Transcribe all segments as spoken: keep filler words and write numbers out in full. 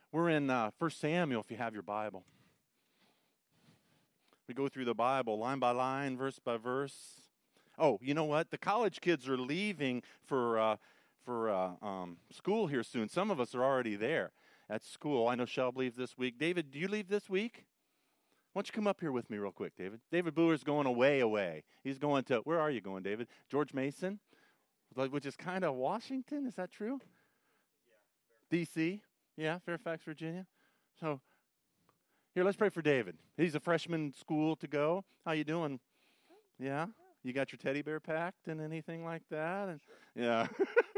We're in uh, First Samuel, if you have your Bible. We go through the Bible line by line, verse by verse. Oh, you know what? The college kids are leaving for uh, for uh, um, school here soon. Some of us are already there at school. I know Shell leaves this week. David, do you leave this week? Why don't you come up here with me real quick, David? David Boer's going away, away. He's going to, where are you going, David? George Mason, which is kind of Washington. Is that true? Yeah. D C? Yeah, Fairfax, Virginia. So, here, let's pray for David. He's a freshman school to go. How you doing? Yeah? You got your teddy bear packed and anything like that? And, yeah.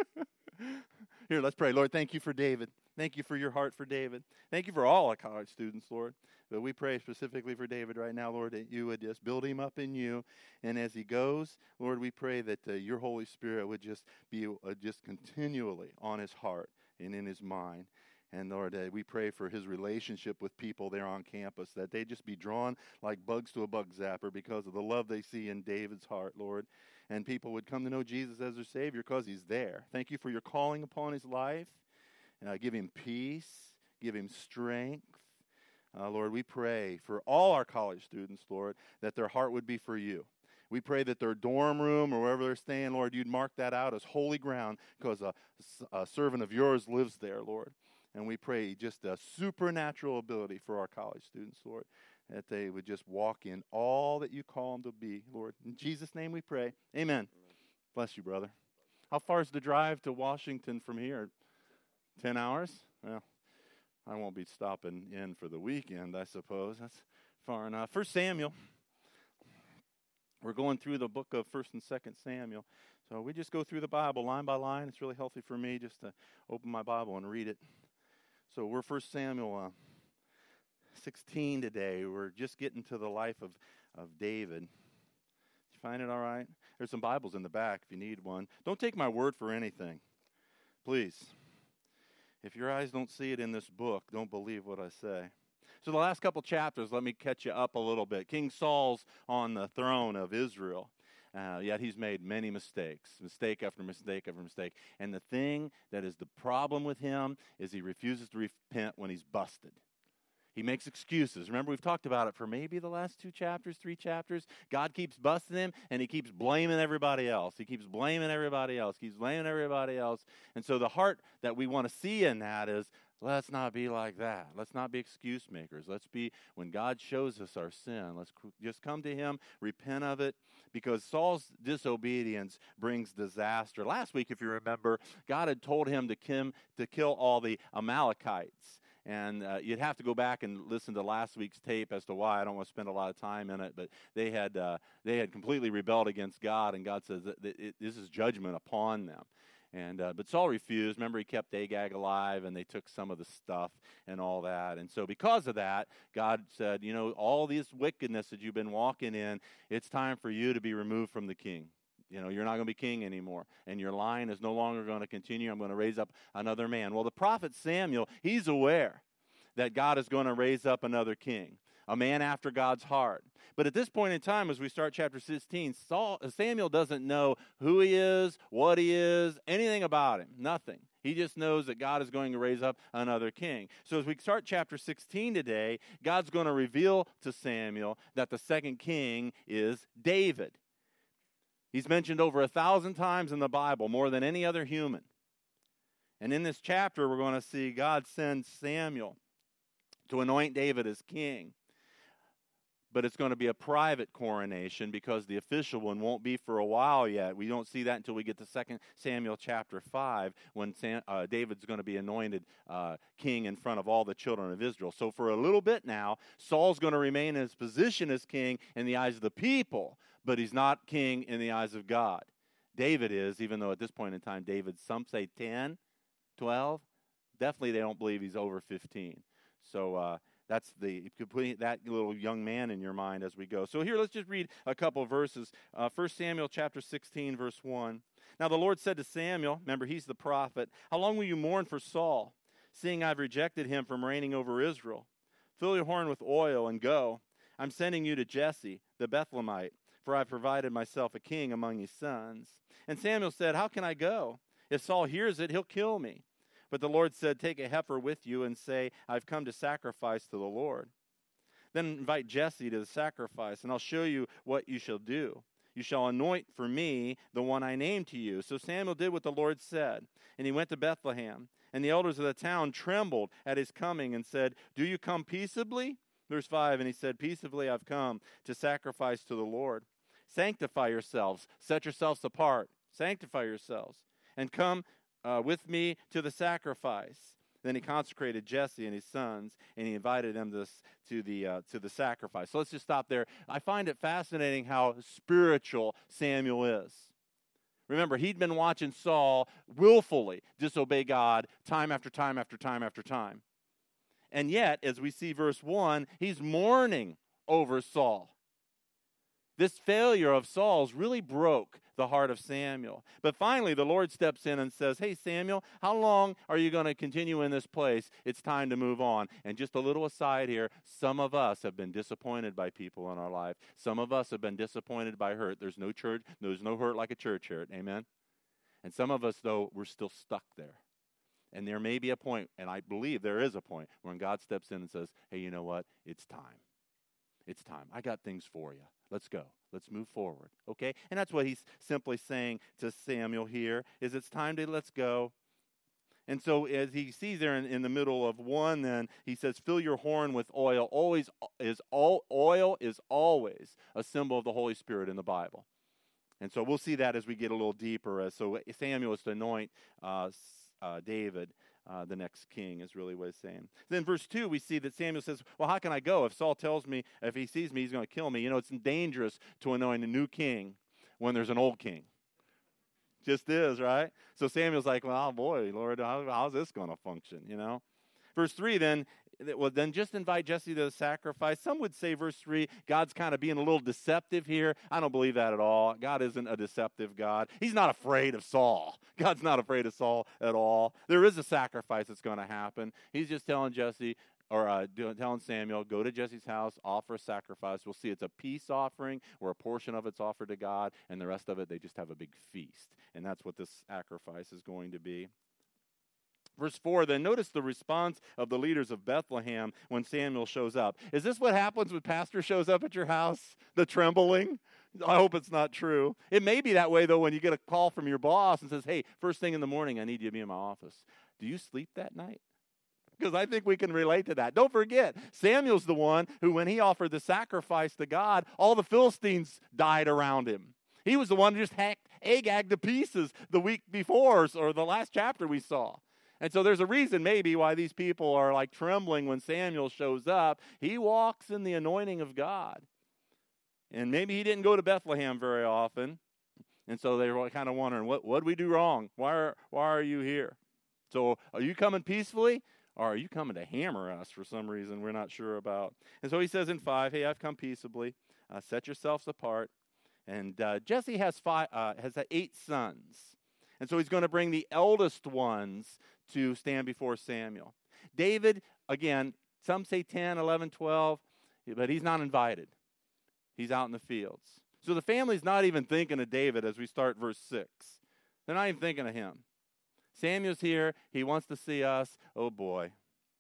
Here, let's pray. Lord, thank you for David. Thank you for your heart for David. Thank you for all our college students, Lord. But we pray specifically for David right now, Lord, that you would just build him up in you. And as he goes, Lord, we pray that uh, your Holy Spirit would just be uh, just continually on his heart and in his mind. And Lord, uh, we pray for his relationship with people there on campus, that they just be drawn like bugs to a bug zapper because of the love they see in David's heart, Lord. And people would come to know Jesus as their Savior because he's there. Thank you for your calling upon his life. Uh, give him peace. Give him strength. Uh, Lord, we pray for all our college students, Lord, that their heart would be for you. We pray that their dorm room or wherever they're staying, Lord, you'd mark that out as holy ground because a, a servant of yours lives there, Lord. And we pray just a supernatural ability for our college students, Lord, that they would just walk in all that you call them to be, Lord. In Jesus' name we pray. Amen. Amen. Bless you, brother. How far is the drive to Washington from here? Ten hours? Well, I won't be stopping in for the weekend, I suppose. That's far enough. First Samuel. We're going through the book of First and Second Samuel. So we just go through the Bible line by line. It's really healthy for me just to open my Bible and read it. So we're First Samuel uh, sixteen today. We're just getting to the life of, of David. Did you find it all right? There's some Bibles in the back if you need one. Don't take my word for anything. Please. If your eyes don't see it in this book, don't believe what I say. So the last couple chapters, let me catch you up a little bit. King Saul's on the throne of Israel. Uh, yet he's made many mistakes, mistake after mistake after mistake. And the thing that is the problem with him is he refuses to repent when he's busted. He makes excuses. Remember, we've talked about it for maybe the last two chapters, three chapters. God keeps busting him, and he keeps blaming everybody else. He keeps blaming everybody else, keeps blaming everybody else. And so the heart that we want to see in that is, let's not be like that. Let's not be excuse makers. Let's be, when God shows us our sin, let's just come to him, repent of it, because Saul's disobedience brings disaster. Last week, if you remember, God had told him to, kim, to kill all the Amalekites. And uh, you'd have to go back and listen to last week's tape as to why. I don't want to spend a lot of time in it, but they had uh, they had completely rebelled against God, and God says that it, this is judgment upon them. And uh, but Saul refused. Remember, he kept Agag alive, and they took some of the stuff and all that. And so because of that, God said, you know, all this wickedness that you've been walking in, it's time for you to be removed from the king. You know, you're not going to be king anymore, and your line is no longer going to continue. I'm going to raise up another man. Well, the prophet Samuel, he's aware that God is going to raise up another king, a man after God's heart. But at this point in time, as we start chapter sixteen, Saul, Samuel doesn't know who he is, what he is, anything about him, nothing. He just knows that God is going to raise up another king. So as we start chapter sixteen today, God's going to reveal to Samuel that the second king is David. He's mentioned over a thousand times in the Bible, more than any other human. And in this chapter, we're going to see God send Samuel to anoint David as king. But it's going to be a private coronation because the official one won't be for a while yet. We don't see that until we get to Second Samuel chapter five, when Sam, uh, David's going to be anointed uh, king in front of all the children of Israel. So for a little bit now, Saul's going to remain in his position as king in the eyes of the people, but he's not king in the eyes of God. David is, even though at this point in time, David, some say ten, twelve. Definitely they don't believe he's over fifteen. So uh, that's the, you could put that little young man in your mind as we go. So here, let's just read a couple of verses. Uh, First Samuel chapter sixteen, verse one. Now the Lord said to Samuel, remember, he's the prophet, how long will you mourn for Saul, seeing I've rejected him from reigning over Israel? Fill your horn with oil and go. I'm sending you to Jesse, the Bethlehemite, for I've provided myself a king among his sons. And Samuel said, how can I go? If Saul hears it, he'll kill me. But the Lord said, take a heifer with you and say, I've come to sacrifice to the Lord. Then invite Jesse to the sacrifice, and I'll show you what you shall do. You shall anoint for me the one I name to you. So Samuel did what the Lord said, and he went to Bethlehem. And the elders of the town trembled at his coming and said, do you come peaceably? Verse five, and he said, peaceably I've come to sacrifice to the Lord. Sanctify yourselves, set yourselves apart, sanctify yourselves, and come uh, with me to the sacrifice. Then he consecrated Jesse and his sons, and he invited them to, to, the, uh, to the sacrifice. So let's just stop there. I find it fascinating how spiritual Samuel is. Remember, he'd been watching Saul willfully disobey God time after time after time after time. And yet, as we see verse one, he's mourning over Saul. This failure of Saul's really broke the heart of Samuel. But finally, the Lord steps in and says, hey, Samuel, how long are you going to continue in this place? It's time to move on. And just a little aside here, some of us have been disappointed by people in our life. Some of us have been disappointed by hurt. There's no church, there's no hurt like a church hurt. Amen? And some of us, though, we're still stuck there. And there may be a point, and I believe there is a point, when God steps in and says, hey, you know what? It's time. It's time. I got things for you. Let's go. Let's move forward. Okay? And that's what he's simply saying to Samuel here, is it's time to let's go. And so as he sees there in, in the middle of one, then he says, fill your horn with oil. Always is all oil is always a symbol of the Holy Spirit in the Bible. And so we'll see that as we get a little deeper. As so Samuel is to anoint uh, uh, David. Uh, the next king is really what he's saying. Then verse two, we see that Samuel says, well, how can I go? If Saul tells me, if he sees me, he's going to kill me. You know, it's dangerous to anoint a new king when there's an old king. Just is, right? So Samuel's like, well, boy, Lord, how, how's this going to function, you know? Verse three, then, well, then just invite Jesse to the sacrifice. Some would say, verse three, God's kind of being a little deceptive here. I don't believe that at all. God isn't a deceptive God. He's not afraid of Saul. God's not afraid of Saul at all. There is a sacrifice that's going to happen. He's just telling Jesse, or uh, doing, telling Samuel, go to Jesse's house, offer a sacrifice. We'll see it's a peace offering where a portion of it's offered to God, and the rest of it, they just have a big feast. And that's what this sacrifice is going to be. Verse four, then notice the response of the leaders of Bethlehem when Samuel shows up. Is this what happens when pastor shows up at your house? The trembling? I hope it's not true. It may be that way, though, when you get a call from your boss and says, hey, first thing in the morning, I need you to be in my office. Do you sleep that night? Because I think we can relate to that. Don't forget, Samuel's the one who, when he offered the sacrifice to God, all the Philistines died around him. He was the one who just hacked Agag to pieces the week before, or the last chapter we saw. And so there's a reason maybe why these people are like trembling when Samuel shows up. He walks in the anointing of God. And maybe he didn't go to Bethlehem very often. And so they were kind of wondering, what what did we do wrong? Why are, why are you here? So are you coming peacefully? Or are you coming to hammer us for some reason we're not sure about? And so he says in five, hey, I've come peaceably. Uh, set yourselves apart. And uh, Jesse has five, uh, has eight sons. And so he's going to bring the eldest ones to stand before Samuel. David, again, some say ten, eleven, twelve, but he's not invited. He's out in the fields. So the family's not even thinking of David as we start verse six. They're not even thinking of him. Samuel's here. He wants to see us. Oh, boy.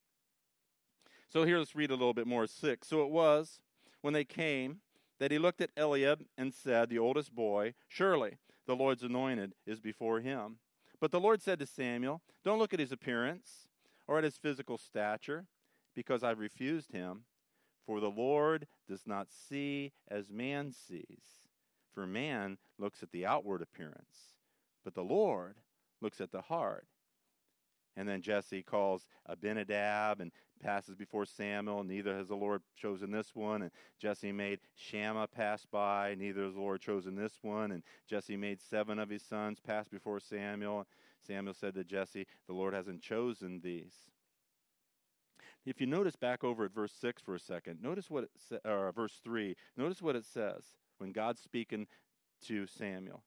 So here, let's read a little bit more. six. So it was, when they came, that he looked at Eliab and said, the oldest boy, surely the Lord's anointed is before him. But the Lord said to Samuel, don't look at his appearance or at his physical stature, because I've refused him. For the Lord does not see as man sees. For man looks at the outward appearance, but the Lord looks at the heart. And then Jesse calls Abinadab and passes before Samuel. Neither has the Lord chosen this one. And Jesse made Shammah pass by. Neither has the Lord chosen this one. And Jesse made seven of his sons pass before Samuel. Samuel said to Jesse, the Lord hasn't chosen these. If you notice back over at verse six for a second, notice what it sa- or verse three. Notice what it says when God's speaking to Samuel.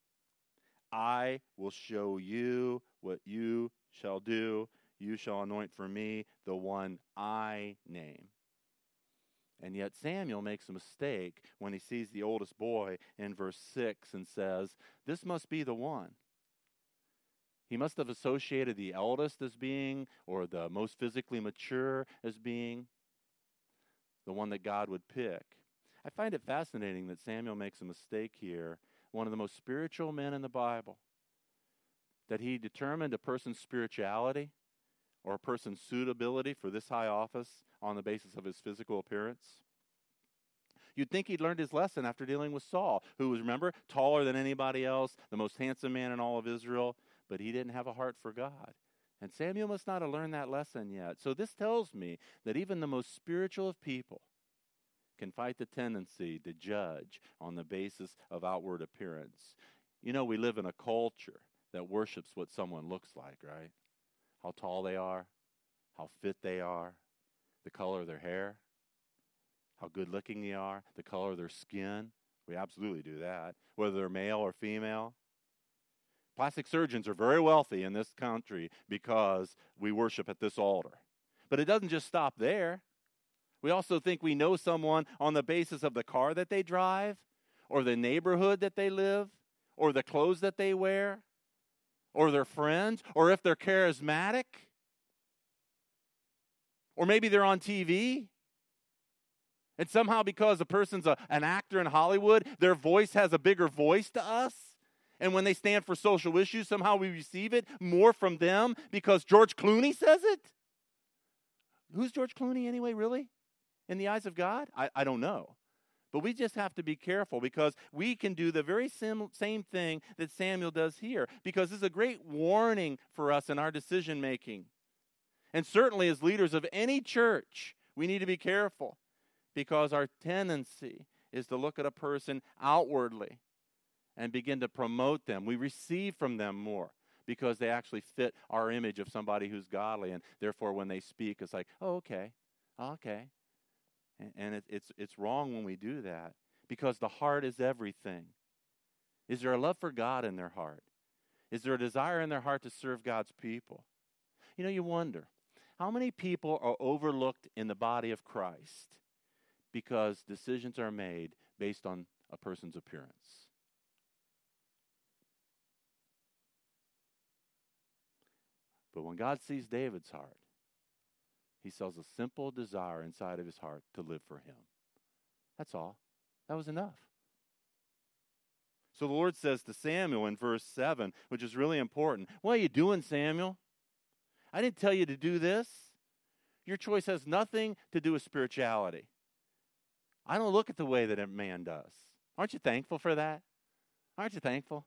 I will show you what you shall do. You shall anoint for me the one I name. And yet Samuel makes a mistake when he sees the oldest boy in verse six and says, this must be the one. He must have associated the eldest as being, or the most physically mature as being, the one that God would pick. I find it fascinating that Samuel makes a mistake here, one of the most spiritual men in the Bible, that he determined a person's spirituality or a person's suitability for this high office on the basis of his physical appearance. You'd think he'd learned his lesson after dealing with Saul, who was, remember, taller than anybody else, the most handsome man in all of Israel, but he didn't have a heart for God. And Samuel must not have learned that lesson yet. So this tells me that even the most spiritual of people can fight the tendency to judge on the basis of outward appearance. You know, we live in a culture that worships what someone looks like, right? How tall they are, how fit they are, the color of their hair, how good looking they are, the color of their skin. We absolutely do that, whether they're male or female. Plastic surgeons are very wealthy in this country because we worship at this altar. But it doesn't just stop there. We also think we know someone on the basis of the car that they drive, or the neighborhood that they live, or the clothes that they wear, or their friends, or if they're charismatic, or maybe they're on T V. And somehow because a person's a, an actor in Hollywood, their voice has a bigger voice to us. And when they stand for social issues, somehow we receive it more from them because George Clooney says it. Who's George Clooney anyway, really? In the eyes of God? I, I don't know. But we just have to be careful because we can do the very sim- same thing that Samuel does here, because this is a great warning for us in our decision making. And certainly as leaders of any church, we need to be careful because our tendency is to look at a person outwardly and begin to promote them. We receive from them more because they actually fit our image of somebody who's godly. And therefore, when they speak, it's like, oh, okay, okay. And, and it, it's, it's wrong when we do that because the heart is everything. Is there a love for God in their heart? Is there a desire in their heart to serve God's people? You know, you wonder, how many people are overlooked in the body of Christ because decisions are made based on a person's appearance? But when God sees David's heart, he sees a simple desire inside of his heart to live for him. That's all. That was enough. So the Lord says to Samuel in verse seven, which is really important, what are you doing, Samuel? I didn't tell you to do this. Your choice has nothing to do with spirituality. I don't look at the way that a man does. Aren't you thankful for that? Aren't you thankful?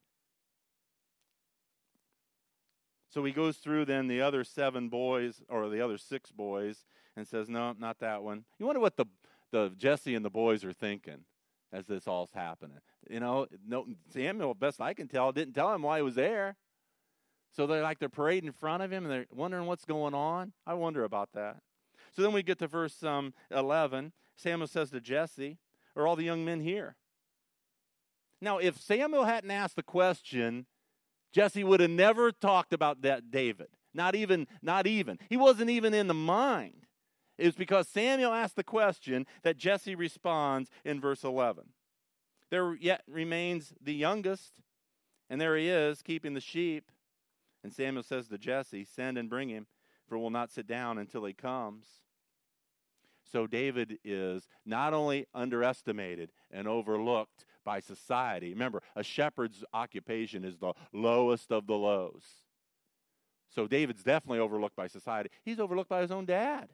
So he goes through then the other seven boys, or the other six boys, and says, no, not that one. You wonder what the, the Jesse and the boys are thinking as this all's happening. You know, no, Samuel, best I can tell, didn't tell him why he was there. So they're like they're parading in front of him, and they're wondering what's going on. I wonder about that. So then we get to verse um, eleven. Samuel says to Jesse, are all the young men here? Now, if Samuel hadn't asked the question, Jesse would have never talked about that David. Not even, not even. He wasn't even in the mind. It was because Samuel asked the question that Jesse responds in verse eleven. There yet remains the youngest, and there he is, keeping the sheep. And Samuel says to Jesse, send and bring him, for we'll not sit down until he comes. So David is not only underestimated and overlooked by society. Remember, a shepherd's occupation is the lowest of the lows. So David's definitely overlooked by society. He's overlooked by his own dad.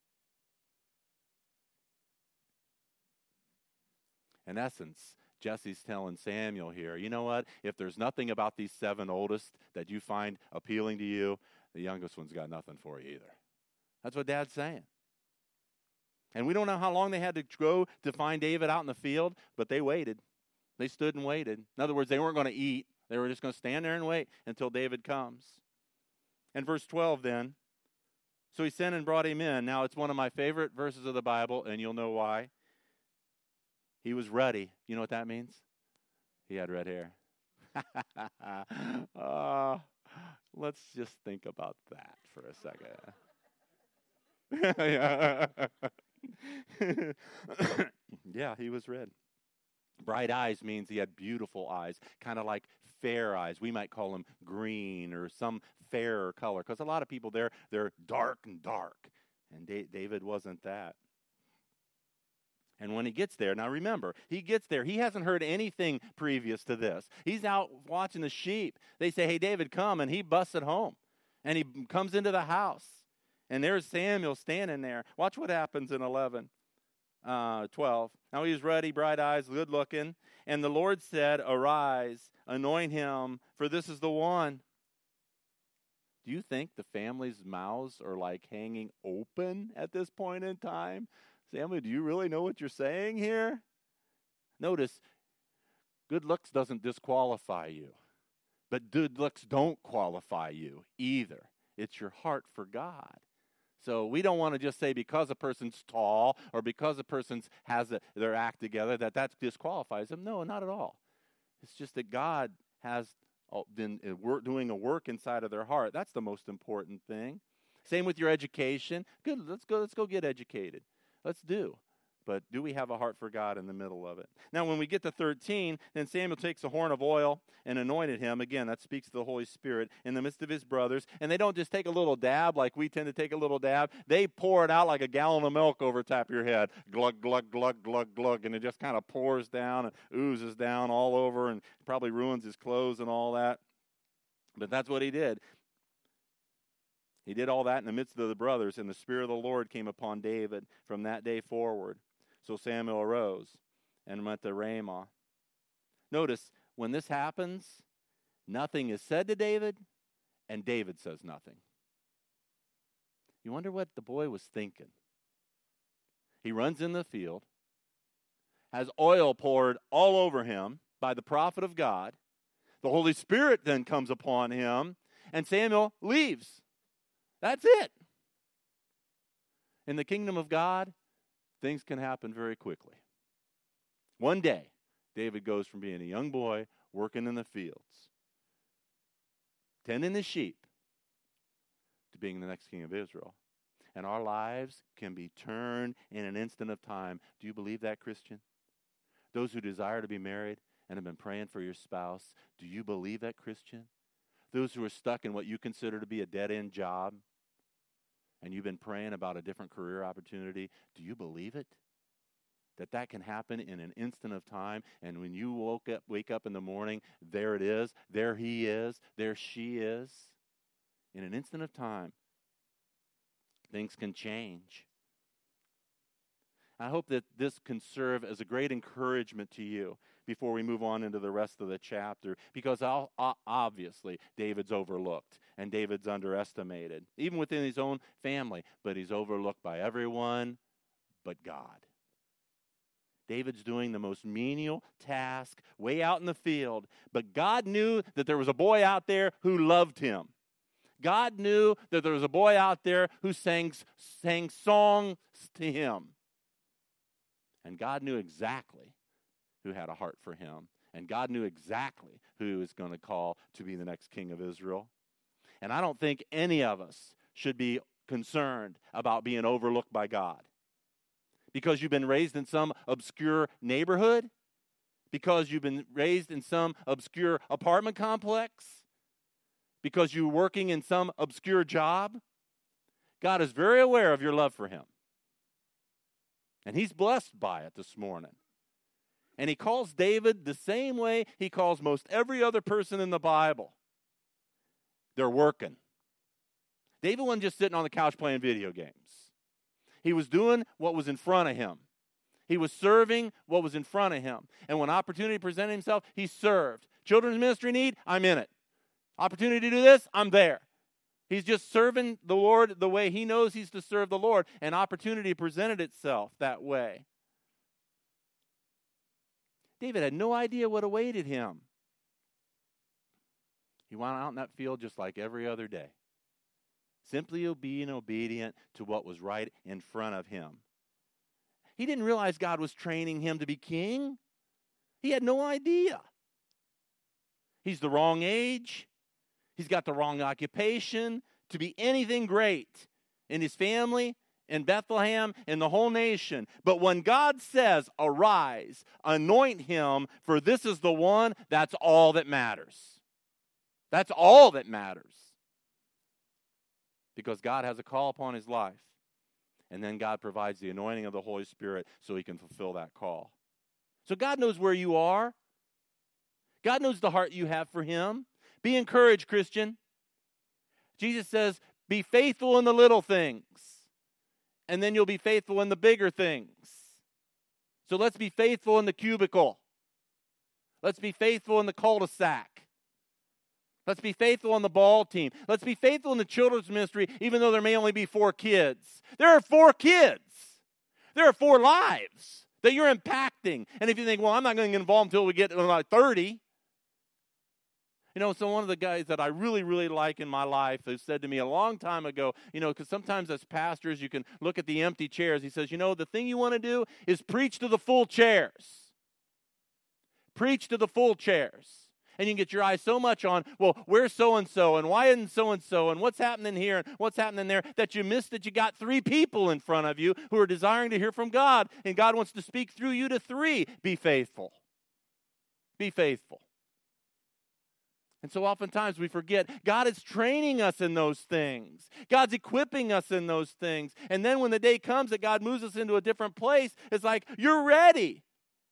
In essence, Jesse's telling Samuel here, you know what? If there's nothing about these seven oldest that you find appealing to you, the youngest one's got nothing for you either. That's what Dad's saying. And we don't know how long they had to go to find David out in the field, but they waited. They stood and waited. In other words, they weren't going to eat. They were just going to stand there and wait until David comes. And verse twelve then, so he sent and brought him in. Now, it's one of my favorite verses of the Bible, and you'll know why. He was ruddy. You know what that means? He had red hair. uh, let's just think about that for a second. Yeah, he was red. Bright eyes means he had beautiful eyes, kind of like fair eyes. We might call them green or some fairer color, because a lot of people there, they're dark and dark. And da- David wasn't that. And when he gets there, now remember, he gets there. He hasn't heard anything previous to this. He's out watching the sheep. They say, hey, David, come. And he busts it home. And he comes into the house. And there's Samuel standing there. Watch what happens in eleven, uh, twelve. Now he's ruddy, bright eyes, good looking. And the Lord said, arise, anoint him, for this is the one. Do you think the family's mouths are like hanging open at this point in time? Samuel, do you really know what you're saying here? Notice, good looks doesn't disqualify you, but good looks don't qualify you either. It's your heart for God. So we don't want to just say because a person's tall or because a person has a, their act together that that disqualifies them. No, not at all. It's just that God has been doing a work inside of their heart. That's the most important thing. Same with your education. Good, let's go, let's go get educated. Let's do. But do we have a heart for God in the middle of it? Now, when we get to thirteen, then Samuel takes a horn of oil and anointed him. Again, that speaks to the Holy Spirit in the midst of his brothers. And they don't just take a little dab like we tend to take a little dab. They pour it out like a gallon of milk over top of your head. Glug, glug, glug, glug, glug. And it just kind of pours down and oozes down all over and probably ruins his clothes and all that. But that's what he did. He did all that in the midst of the brothers, and the Spirit of the Lord came upon David from that day forward. So Samuel arose and went to Ramah. Notice, when this happens, nothing is said to David, and David says nothing. You wonder what the boy was thinking. He runs in the field, has oil poured all over him by the prophet of God. The Holy Spirit then comes upon him, and Samuel leaves. That's it. In the kingdom of God, things can happen very quickly. One day, David goes from being a young boy working in the fields, tending the sheep, to being the next king of Israel. And our lives can be turned in an instant of time. Do you believe that, Christian? Those who desire to be married and have been praying for your spouse, do you believe that, Christian? Those who are stuck in what you consider to be a dead-end job, and you've been praying about a different career opportunity, do you believe it? That that can happen in an instant of time, and when you woke up, wake up in the morning, there it is, there he is, there she is. In an instant of time, things can change. I hope that this can serve as a great encouragement to you before we move on into the rest of the chapter, because I'll, obviously David's overlooked and David's underestimated, even within his own family, but he's overlooked by everyone but God. David's doing the most menial task way out in the field, but God knew that there was a boy out there who loved him. God knew that there was a boy out there who sang, sang songs to him. And God knew exactly who had a heart for him. And God knew exactly who he was going to call to be the next king of Israel. And I don't think any of us should be concerned about being overlooked by God. Because you've been raised in some obscure neighborhood? Because you've been raised in some obscure apartment complex? Because you're working in some obscure job? God is very aware of your love for him. And he's blessed by it this morning. And he calls David the same way he calls most every other person in the Bible. They're working. David wasn't just sitting on the couch playing video games. He was doing what was in front of him. He was serving what was in front of him. And when opportunity presented himself, he served. Children's ministry need, I'm in it. Opportunity to do this, I'm there. He's just serving the Lord the way he knows he's to serve the Lord. And opportunity presented itself that way. David had no idea what awaited him. He went out in that field just like every other day. Simply being obedient to what was right in front of him. He didn't realize God was training him to be king. He had no idea. He's the wrong age. He's got the wrong occupation to be anything great in his family, in Bethlehem, in the whole nation. But when God says, arise, anoint him, for this is the one, that's all that matters. That's all that matters. Because God has a call upon his life. And then God provides the anointing of the Holy Spirit so he can fulfill that call. So God knows where you are. God knows the heart you have for him. Be encouraged, Christian. Jesus says, be faithful in the little things, and then you'll be faithful in the bigger things. So let's be faithful in the cubicle. Let's be faithful in the cul-de-sac. Let's be faithful on the ball team. Let's be faithful in the children's ministry, even though there may only be four kids. There are four kids. There are four lives that you're impacting. And if you think, well, I'm not going to get involved until we get to like thirty. You know, so one of the guys that I really, really like in my life has said to me a long time ago, you know, because sometimes as pastors you can look at the empty chairs. He says, you know, the thing you want to do is preach to the full chairs. Preach to the full chairs. And you can get your eyes so much on, well, where's so-and-so, and why isn't so-and-so, and what's happening here, and what's happening there, that you miss that you got three people in front of you who are desiring to hear from God, and God wants to speak through you to three. Be faithful. Be faithful. And so oftentimes we forget God is training us in those things. God's equipping us in those things. And then when the day comes that God moves us into a different place, it's like, you're ready.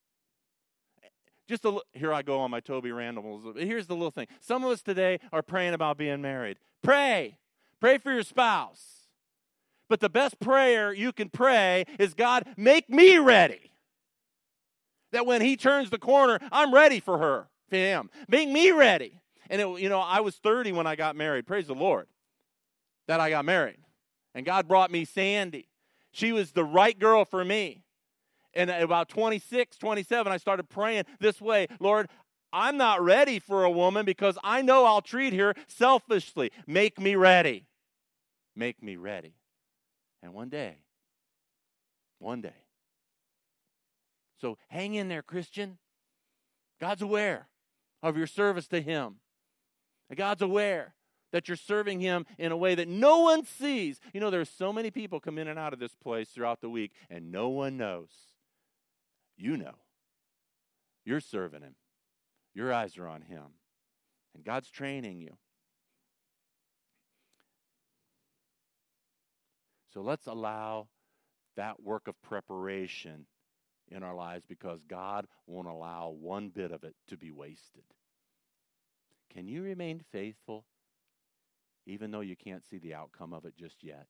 Just a, here I go on my Toby Randall. Here's the little thing. Some of us today are praying about being married. Pray. Pray for your spouse. But the best prayer you can pray is, God, make me ready. That when he turns the corner, I'm ready for her, for him. Make me ready. And, it, you know, I was thirty when I got married. Praise the Lord that I got married. And God brought me Sandy. She was the right girl for me. And at about twenty-six, twenty-seven, I started praying this way. Lord, I'm not ready for a woman because I know I'll treat her selfishly. Make me ready. Make me ready. And one day, one day. So hang in there, Christian. God's aware of your service to him. God's aware that you're serving him in a way that no one sees. You know, there's so many people come in and out of this place throughout the week, and no one knows. You know. You're serving him. Your eyes are on him. And God's training you. So let's allow that work of preparation in our lives, because God won't allow one bit of it to be wasted. Can you remain faithful even though you can't see the outcome of it just yet?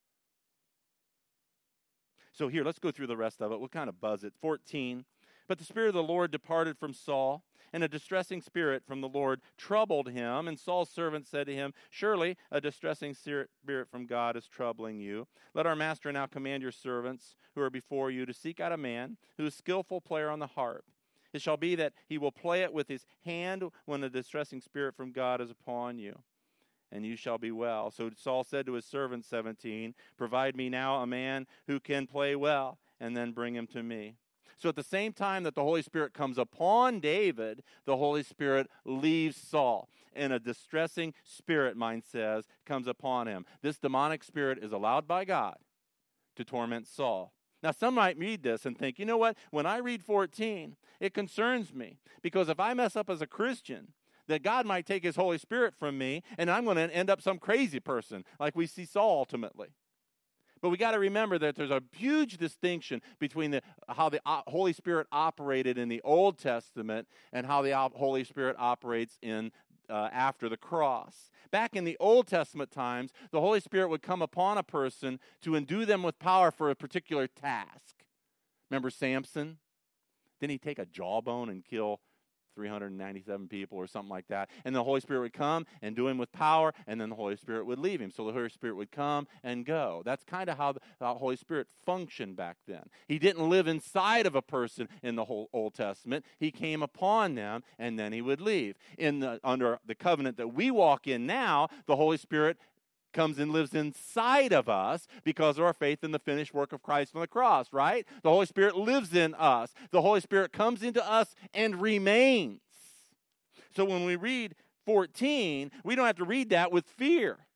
So here, let's go through the rest of it. We'll kind of buzz it. fourteen, but the Spirit of the Lord departed from Saul, and a distressing spirit from the Lord troubled him. And Saul's servant said to him, surely a distressing spirit from God is troubling you. Let our master now command your servants who are before you to seek out a man who is skillful player on the harp. It shall be that he will play it with his hand when the distressing spirit from God is upon you, and you shall be well. So Saul said to his servant, seventeen, provide me now a man who can play well, and then bring him to me. So at the same time that the Holy Spirit comes upon David, the Holy Spirit leaves Saul. And a distressing spirit, mine says, comes upon him. This demonic spirit is allowed by God to torment Saul. Now, some might read this and think, you know what? When I read fourteen, it concerns me. Because if I mess up as a Christian, that God might take his Holy Spirit from me, and I'm going to end up some crazy person, like we see Saul ultimately. But we got to remember that there's a huge distinction between the, how the Holy Spirit operated in the Old Testament and how the Holy Spirit operates in uh, after the cross. Back in the Old Testament times, the Holy Spirit would come upon a person to endue them with power for a particular task. Remember Samson? Didn't he take a jawbone and kill three hundred ninety-seven people or something like that? And the Holy Spirit would come and do him with power, and then the Holy Spirit would leave him. So the Holy Spirit would come and go. That's kind of how the Holy Spirit functioned back then. He didn't live inside of a person in the whole Old Testament. He came upon them, and then he would leave. In the, under the covenant that we walk in now, the Holy Spirit comes and lives inside of us because of our faith in the finished work of Christ on the cross, right? The Holy Spirit lives in us. The Holy Spirit comes into us and remains. So when we read fourteen, we don't have to read that with fear.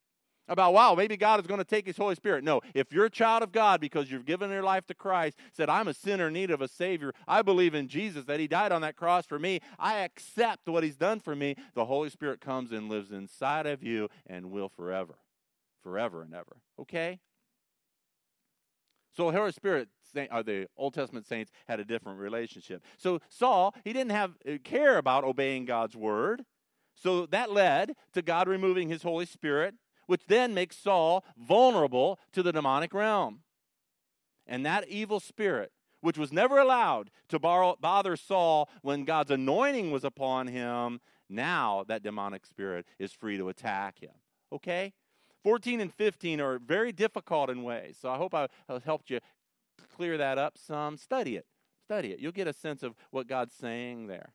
About, wow, maybe God is going to take his Holy Spirit. No, if you're a child of God because you've given your life to Christ, said, I'm a sinner in need of a Savior, I believe in Jesus, that he died on that cross for me, I accept what he's done for me, the Holy Spirit comes and lives inside of you and will forever, forever and ever. Okay? So the Holy Spirit, or the Old Testament saints, had a different relationship. So Saul, he didn't have care about obeying God's word. So that led to God removing his Holy Spirit, which then makes Saul vulnerable to the demonic realm. And that evil spirit, which was never allowed to borrow, bother Saul when God's anointing was upon him, now that demonic spirit is free to attack him. Okay? fourteen and fifteen are very difficult in ways. So I hope I helped you clear that up some. Study it. Study it. You'll get a sense of what God's saying there.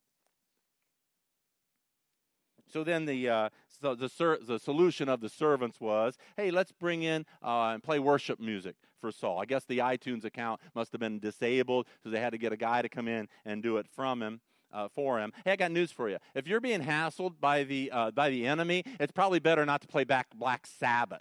So then the uh, so the ser- the solution of the servants was, hey, let's bring in uh, and play worship music for Saul. I guess the iTunes account must have been disabled, so they had to get a guy to come in and do it from him. Uh, for him. Hey, I got news for you. If you're being hassled by the uh, by the enemy, it's probably better not to play back Black Sabbath.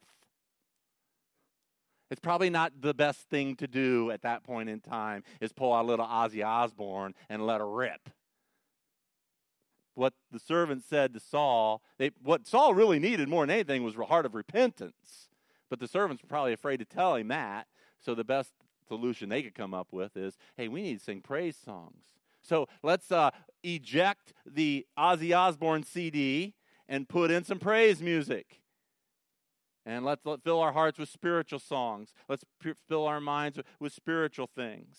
It's probably not the best thing to do at that point in time is pull out a little Ozzy Osbourne and let her rip. What the servant said to Saul, they, what Saul really needed more than anything was a heart of repentance. But the servants were probably afraid to tell him that, so the best solution they could come up with is, hey, we need to sing praise songs. So let's uh, eject the Ozzy Osbourne C D and put in some praise music. And let's let, fill our hearts with spiritual songs. Let's p- fill our minds with, with spiritual things.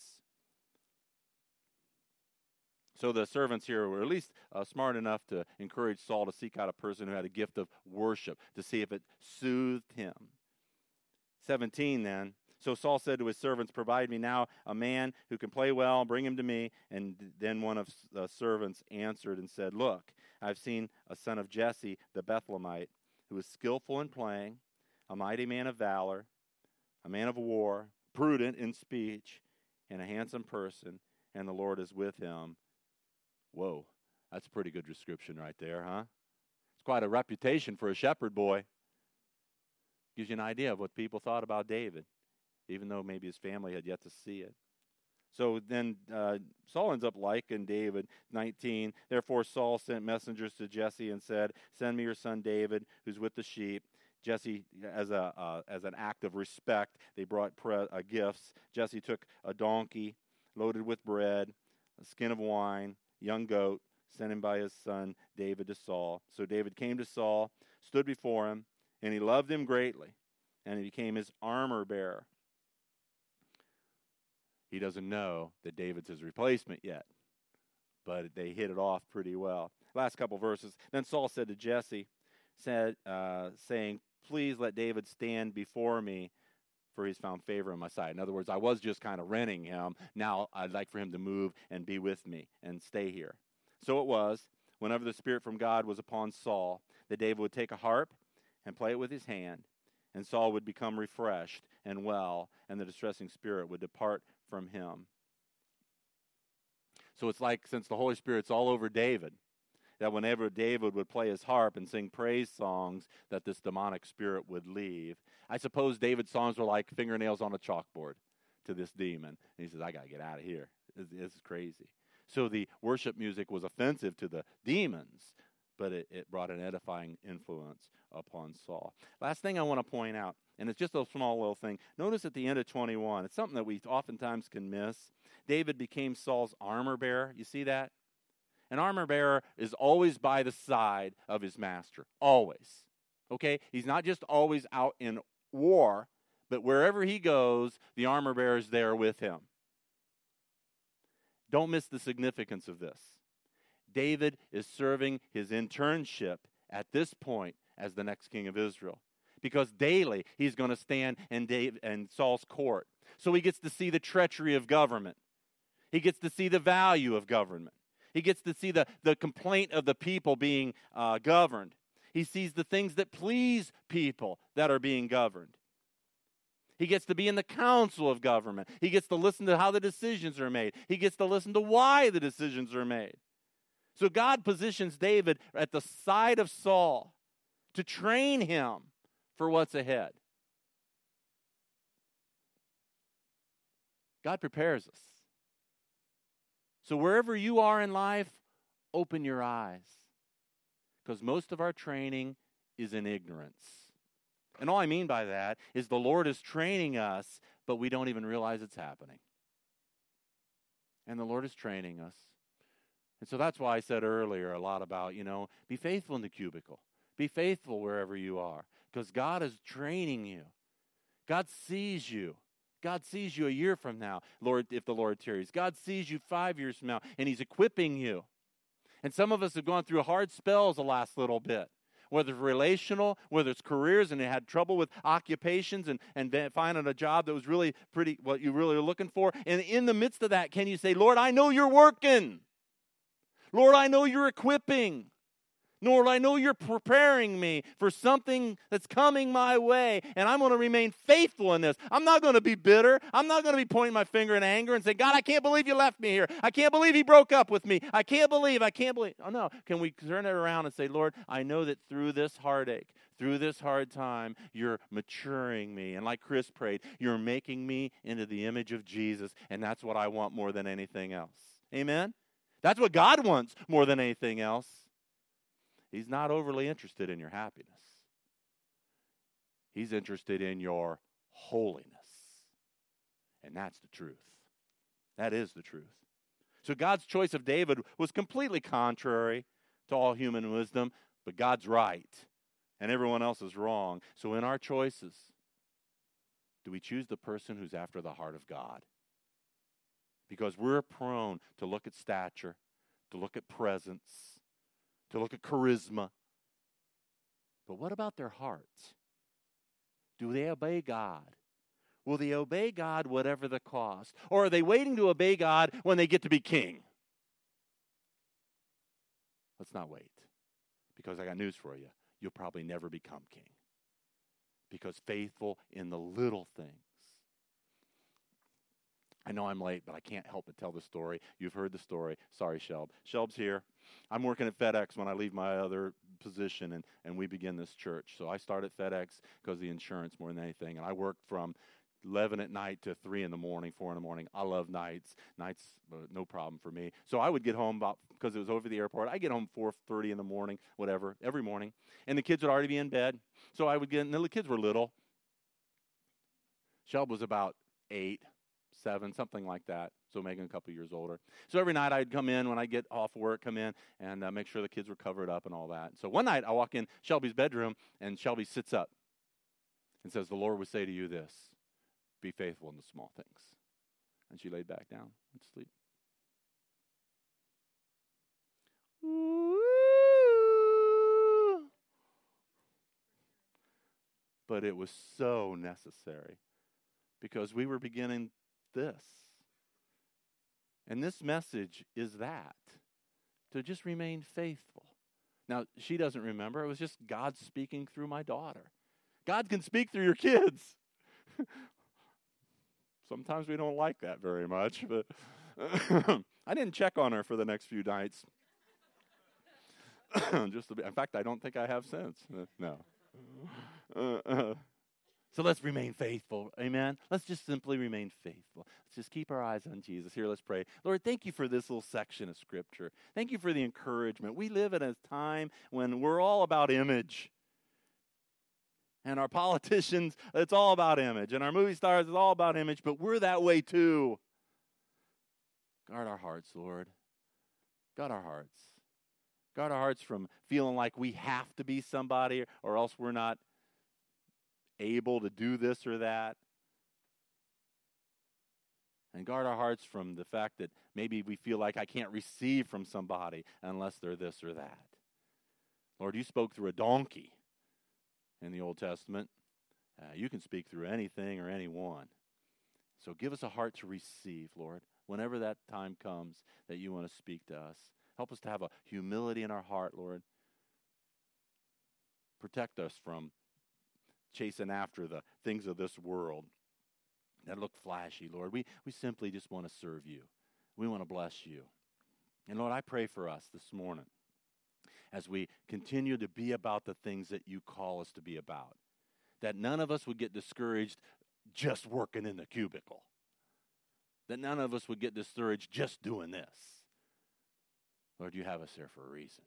So the servants here were at least uh, smart enough to encourage Saul to seek out a person who had a gift of worship to see if it soothed him. seventeen then. So Saul said to his servants, provide me now a man who can play well, bring him to me. And then one of the servants answered and said, look, I've seen a son of Jesse, the Bethlehemite, who is skillful in playing, a mighty man of valor, a man of war, prudent in speech, and a handsome person, and the Lord is with him. Whoa, that's a pretty good description right there, huh? It's quite a reputation for a shepherd boy. Gives you an idea of what people thought about David, even though maybe his family had yet to see it. So then uh, Saul ends up liking David. nineteen, therefore Saul sent messengers to Jesse and said, send me your son David, who's with the sheep. Jesse, as a uh, as an act of respect, they brought pre- uh, gifts. Jesse took a donkey loaded with bread, a skin of wine, young goat, sent him by his son David to Saul. So David came to Saul, stood before him, and he loved him greatly, and he became his armor bearer. He doesn't know that David's his replacement yet, but they hit it off pretty well. Last couple verses. Then Saul said to Jesse, said, uh, saying, please let David stand before me, for he's found favor on my side. In other words, I was just kind of renting him. Now I'd like for him to move and be with me and stay here. So it was, whenever the Spirit from God was upon Saul, that David would take a harp and play it with his hand, and Saul would become refreshed and well, and the distressing spirit would depart from him. So it's like, since the Holy Spirit's all over David, that whenever David would play his harp and sing praise songs, that this demonic spirit would leave. I suppose David's songs were like fingernails on a chalkboard to this demon. And he says, I got to get out of here. This, this is crazy. So the worship music was offensive to the demons, but it, it brought an edifying influence upon Saul. Last thing I want to point out, and it's just a small little thing. Notice at the end of twenty-one, it's something that we oftentimes can miss. David became Saul's armor bearer. You see that? An armor bearer is always by the side of his master. Always. Okay? He's not just always out in war, but wherever he goes, the armor bearer is there with him. Don't miss the significance of this. David is serving his internship at this point as the next king of Israel, because daily he's going to stand in David and Saul's court. So he gets to see the treachery of government. He gets to see the value of government. He gets to see the, the complaint of the people being uh, governed. He sees the things that please people that are being governed. He gets to be in the council of government. He gets to listen to how the decisions are made. He gets to listen to why the decisions are made. So God positions David at the side of Saul to train him for what's ahead. God prepares us. So wherever you are in life, open your eyes. Because most of our training is in ignorance. And all I mean by that is the Lord is training us, but we don't even realize it's happening. And the Lord is training us. And so that's why I said earlier a lot about, you know, be faithful in the cubicle. Be faithful wherever you are. Because God is training you. God sees you. God sees you a year from now, Lord, if the Lord tarries. God sees you five years from now, and He's equipping you. And some of us have gone through hard spells the last little bit. Whether it's relational, whether it's careers, and they had trouble with occupations and, and finding a job that was really pretty, what you really are looking for. And in the midst of that, can you say, Lord, I know you're working. Lord, I know you're equipping. Lord, I know you're preparing me for something that's coming my way, and I'm going to remain faithful in this. I'm not going to be bitter. I'm not going to be pointing my finger in anger and saying, God, I can't believe you left me here. I can't believe he broke up with me. I can't believe, I can't believe. Oh, no. Can we turn it around and say, Lord, I know that through this heartache, through this hard time, you're maturing me. And like Chris prayed, you're making me into the image of Jesus, and that's what I want more than anything else. Amen? That's what God wants more than anything else. He's not overly interested in your happiness. He's interested in your holiness. And that's the truth. That is the truth. So God's choice of David was completely contrary to all human wisdom, but God's right, and everyone else is wrong. So in our choices, do we choose the person who's after the heart of God? Because we're prone to look at stature, to look at presence, to look at charisma. But what about their hearts? Do they obey God? Will they obey God whatever the cost? Or are they waiting to obey God when they get to be king? Let's not wait. Because I got news for you. You'll probably never become king. Because faithful in the little things. I know I'm late, but I can't help but tell the story. You've heard the story. Sorry, Shelb. Shelb's here. I'm working at FedEx when I leave my other position, and, and we begin this church. So I start at FedEx because of the insurance more than anything. And I work from eleven at night to three in the morning, four in the morning. I love nights. Nights, uh, no problem for me. So I would get home about, because it was over the airport, I get home four thirty in the morning, whatever, every morning. And the kids would already be in bed. So I would get, and the kids were little. Shelb was about eight. Seven, something like that. So Megan a couple years older. So every night I'd come in when I get off work, come in and uh, make sure the kids were covered up and all that. So one night I walk in Shelby's bedroom and Shelby sits up and says, the Lord would say to you this, be faithful in the small things. And she laid back down and sleep. But it was so necessary because we were beginning this. And this message is that, to just remain faithful. Now, she doesn't remember. It was just God speaking through my daughter. God can speak through your kids. Sometimes we don't like that very much, but I didn't check on her for the next few nights. Just to be, in fact, I don't think I have since. Uh, no. Uh, uh. So let's remain faithful. Amen. Let's just simply remain faithful. Let's just keep our eyes on Jesus. Here, let's pray. Lord, thank you for this little section of Scripture. Thank you for the encouragement. We live in a time when we're all about image. And our politicians, it's all about image. And our movie stars, it's all about image. But we're that way too. Guard our hearts, Lord. Guard our hearts. Guard our hearts from feeling like we have to be somebody or else we're not able to do this or that. And guard our hearts from the fact that maybe we feel like I can't receive from somebody unless they're this or that. Lord, you spoke through a donkey in the Old Testament. Uh, you can speak through anything or anyone. So give us a heart to receive, Lord, whenever that time comes that you want to speak to us. Help us to have a humility in our heart, Lord. Protect us from chasing after the things of this world that look flashy, Lord. We, we simply just want to serve you. We want to bless you. And Lord, I pray for us this morning as we continue to be about the things that you call us to be about. that none of us would get discouraged just working in the cubicle. That none of us would get discouraged just doing this. Lord, you have us there for a reason.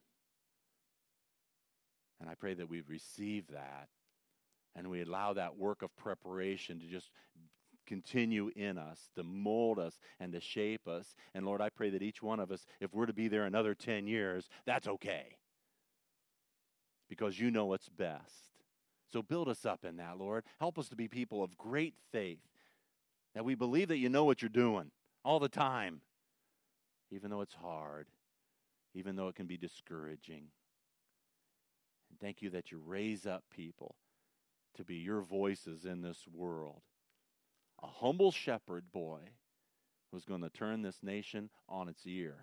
And I pray that we receive that and we allow that work of preparation to just continue in us, to mold us and to shape us. And Lord, I pray that each one of us, if we're to be there another ten years, that's okay. Because you know what's best. So build us up in that, Lord. Help us to be people of great faith, that we believe that you know what you're doing all the time, even though it's hard, even though it can be discouraging. And thank you that you raise up people to be your voices in this world. A humble shepherd boy was going to turn this nation on its ear.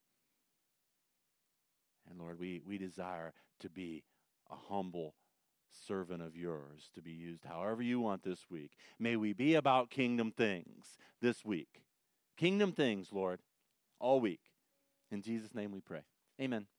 And Lord, we, we desire to be a humble servant of yours, to be used however you want this week. May we be about kingdom things this week. Kingdom things, Lord, all week. In Jesus' name we pray. Amen.